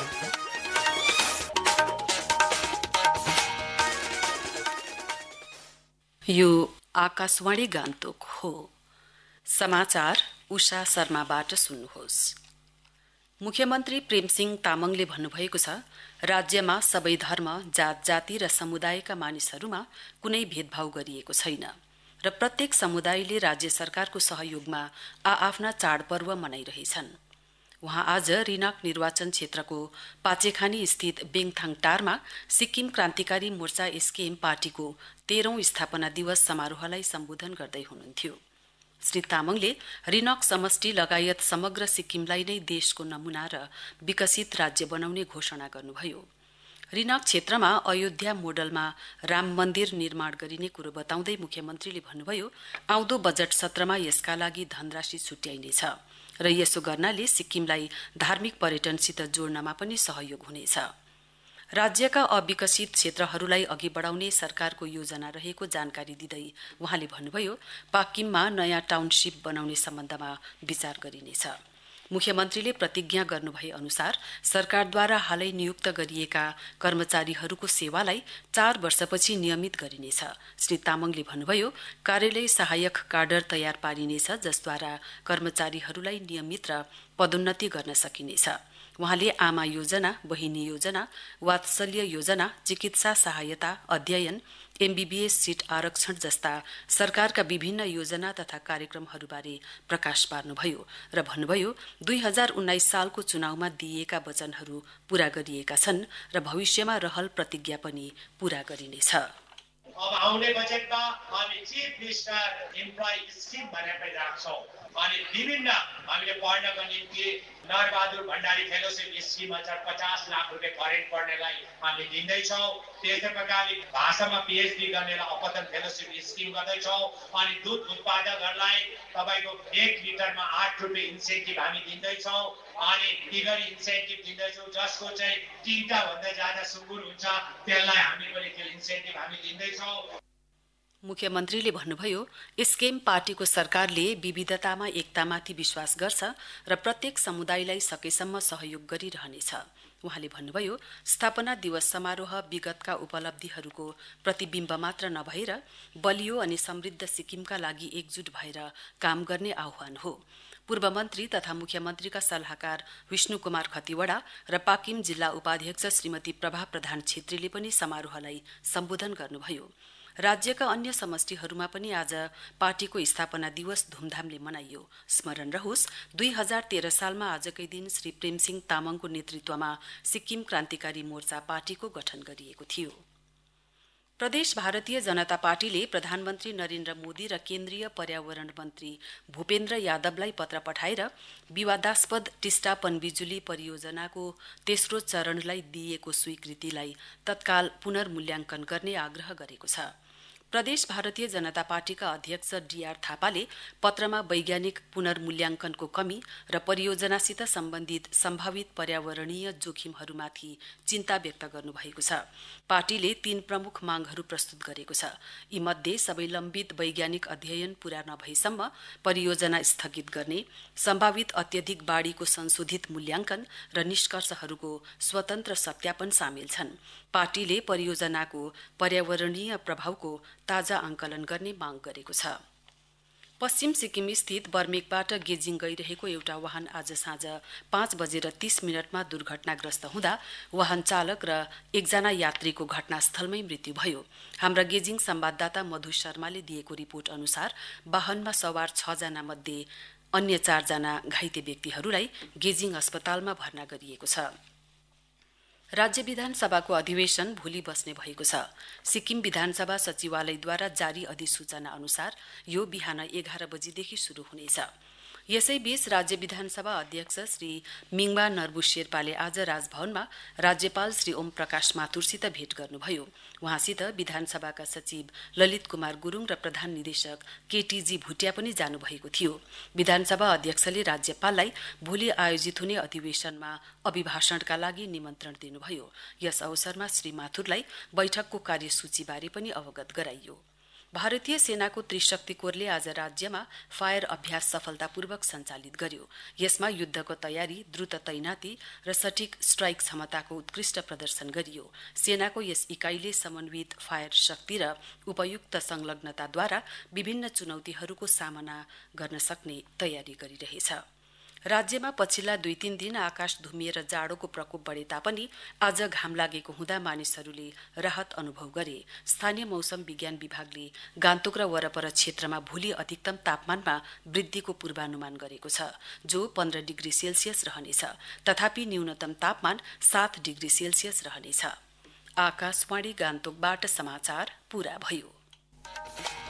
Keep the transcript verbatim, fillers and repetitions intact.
यो आकाशवाणी गान्तोक हो। समाचार उषा शर्माबाट सुन्नुहोस्। मुख्यमन्त्री प्रेमसिंह तामङले भन्नुभएको छ, राज्यमा सबै धर्म, जात जाति र समुदायका मानिसहरूमा कुनै भेदभाव गरिएको छैन र प्रत्येक समुदायले राज्य सरकारको सहयोगमा आआफ्ना चाडपर्व मनाइरहेछन्। वहाँ आज रिनाक निर्वाचन क्षेत्रको पाचेखानी स्थित बेङथाङ टारमा सिक्किम क्रान्तिकारी मोर्चा एसकेएम पार्टीको तेह्रौं स्थापना दिवस समारोहलाई सम्बोधन गर्दै हुनुहुन्थ्यो। श्री तामङले रिनक समष्टि लगायत समग्र सिक्किमलाई नै देशको नमूना र विकसित राज्य बनाउने घोषणा गर्नुभयो। रिनक क्षेत्रमा अयोध्या मोडलमा राम मन्दिर निर्माण गरिने कुरो बताउँदै मुख्यमन्त्रीले भन्नुभयो, आउँदो बजट सत्रमा यसका लागि धनराशि छुट्याइनेछ र यसो गर्नाले सिक्किमलाई धार्मिक पर्यटनसित जोड्नमा पनि सहयोग हुनेछ। राज्यका अविकसित क्षेत्रहरूलाई अघि बढाउने सरकारको योजना रहेको जानकारी दिँदै वहाँले भन्नुभयो, पाक्किममा नयाँ टाउनशिप बनाउने सम्बन्धमा विचार गरिनेछ। मुख्यमन्त्रीले प्रतिज्ञा गर्नुभए अनुसार सरकारद्वारा हालै नियुक्त गरिएका कर्मचारीहरूको सेवालाई चार वर्षपछि नियमित गरिनेछ। श्री तामङले भन्नुभयो, कार्यालय सहायक काडर तयार पारिनेछ जसद्वारा कर्मचारीहरूलाई नियमित र पदोन्नति गर्न सकिनेछ। वहाँले आमा योजना, बहिनी योजना, वात्सल्य योजना, चिकित्सा सहायता, अध्ययन, एमबीबीएस सीट आरक्षण जस्ता सरकारका विभिन्न योजना तथा कार्यक्रमहरूबारे प्रकाश पार्नुभयो र भन्नुभयो, दुई हजार उन्नाइस सालको चुनावमा दिइएका वचनहरू पूरा गरिएका छन् र भविष्यमा रहल प्रतिज्ञा पनि पूरा गरिनेछ। अब आउने बजेटमा हामी चीफ मिनिस्टर एम्प्लोइ स्किम भनेर पनि राख्छौँ अनि विभिन्न हामीले पढ्नको निम्ति नरबहादुर भण्डारी फेलोशिप स्किम हजार पचास लाख रुपियाँ करेन्ट पढ्नेलाई हामी दिँदैछौँ। त्यस्तै प्रकारले भाषामा पिएचडी गर्नेलाई अपतन फेलोशिप स्किम गर्दैछौँ अनि दुध उत्पादकहरूलाई तपाईँको एक लिटरमा आठ रुपियाँ इन्सेन्टिभ हामी दिँदैछौँ अनि पिगरी इन्सेन्टिभ दिँदैछौँ जसको चाहिँ तिनवटा भन्दा ज्यादा सुँगुर हुन्छ त्यसलाई हामी पनि त्यो इन्सेन्टिभ हामी दिँदैछौँ। मुख्यमन्त्रीले भन्नुभयो, एसकेएम पार्टीको सरकारले विविधतामा एकतामाथि विश्वास गर्छ र प्रत्येक समुदायलाई सकेसम्म सहयोग गरिरहनेछ। वहाँले भन्नुभयो, स्थापना दिवस समारोह विगतका उपलब्धिहरूको प्रतिबिम्ब मात्र नभएर बलियो अनि समृद्ध सिक्किमका लागि एकजुट भएर काम गर्ने आह्वान हो। पूर्व मन्त्री तथा मुख्यमन्त्रीका सल्लाहकार विष्णु कुमार खतिवडा र पाक्किम जिल्ला उपाध्यक्ष श्रीमती प्रभा प्रधान छेत्रीले पनि समारोहलाई सम्बोधन गर्नुभयो। राज्यका अन्य समष्टिहरूमा पनि आज पार्टीको स्थापना दिवस धुमधामले मनाइयो। स्मरण रहोस्, दुई हजार तेह्र सालमा आजकै दिन श्री प्रेमसिंह तामङको नेतृत्वमा सिक्किम क्रान्तिकारी मोर्चा पार्टीको गठन गरिएको थियो। प्रदेश भारतीय जनता पार्टीले प्रधानमन्त्री नरेन्द्र मोदी र केन्द्रीय पर्यावरण मन्त्री भूपेन्द्र यादवलाई पत्र पठाएर विवादास्पद टिस्टा पनबिजुली परियोजनाको तेस्रो चरणलाई दिइएको स्वीकृतिलाई तत्काल पुनर्मूल्याङ्कन गर्ने आग्रह गरेको छ। प्रदेश भारतीय जनता पार्टीका अध्यक्ष डीआर थापाले पत्रमा वैज्ञानिक पुनर्मूल्याङ्कनको कमी र परियोजनासित सम्बन्धित सम्भावित पर्यावरणीय जोखिमहरूमाथि चिन्ता व्यक्त गर्नुभएको छ। पार्टीले तीन प्रमुख मागहरू प्रस्तुत गरेको छ। यीमध्ये सबै लम्बित वैज्ञानिक अध्ययन पूरा नभएसम्म परियोजना स्थगित गर्ने, सम्भावित अत्यधिक बाढीको संशोधित मूल्याङ्कन र निष्कर्षहरूको स्वतन्त्र सत्यापन सामेल छन्। पार्टीले परियोजनाको पर्यावरणीय प्रभावको ताजा आंकलन गर्ने माग गरेको छ। पश्चिम सिक्किम स्थित बर्मेकबाट गेजिङ गइरहेको एउटा वाहन आज साँझ पाँच बजेर तीस मिनटमा दुर्घटनाग्रस्त हुँदा वाहन चालक र एकजना यात्रीको घटनास्थलमै मृत्यु भयो। हाम्रा गेजिङ संवाददाता मधु शर्माले दिएको रिपोर्ट अनुसार वाहनमा सवार छ जना मध्ये अन्य चार जना घाइते व्यक्तिहरूलाई गेजिङ अस्पतालमा भर्ना गरिएको छ। राज्य विधानसभाको अधिवेशन भोलि बस्ने भएको छ। सिक्किम विधानसभा सचिवालयद्वारा जारी अधिसूचना अनुसार यो बिहान एघार बजीदेखि शुरू हुनेछ। यसैबीच राज्य विधानसभा अध्यक्ष श्री मिङबा नर्बु शेर्पाले आज राजभवनमा राज्यपाल श्री ओम प्रकाश माथुरसित भेट गर्नुभयो। वहाँसित विधानसभाका सचिव ललित कुमार गुरुङ र प्रधान निर्देशक केटीजी भुटिया पनि जानुभएको थियो। विधानसभा अध्यक्षले राज्यपाललाई भोलि आयोजित हुने अधिवेशनमा अभिभाषणका लागि निमन्त्रण दिनुभयो। यस अवसरमा श्री माथुरलाई बैठकको कार्यसूचीबारे पनि अवगत गराइयो। भारतीय सेनाको त्रिशक्ति कोरले आज राज्यमा फायर अभ्यास सफलतापूर्वक सञ्चालित गर्यो। यसमा युद्धको तयारी, द्रुत तैनाती र सटीक स्ट्राइक क्षमताको उत्कृष्ट प्रदर्शन गरियो। सेनाको यस इकाइले समन्वित फायर शक्ति र उपयुक्त संलग्नताद्वारा विभिन्न चुनौतीहरूको सामना गर्न सक्ने तयारी गरिरहेछ। राज्यमा पछिल्ला दुई तीन दिन आकाश धुम्मिएर जाडोको प्रकोप बढे तापनि आज घाम लागेको हुँदा मानिसहरूले राहत अनुभव गरे। स्थानीय मौसम विज्ञान विभागले गान्तोक र वरपर क्षेत्रमा भोलि अधिकतम तापमानमा वृद्धिको पूर्वानुमान गरेको छ, जो पन्ध्र डिग्री सेल्सियस रहनेछ। तथापि न्यूनतम तापमान सात डिग्री सेल्सियस रहनेछ। आकाशवाणी गान्तोकबाट समाचार पूरा भयो।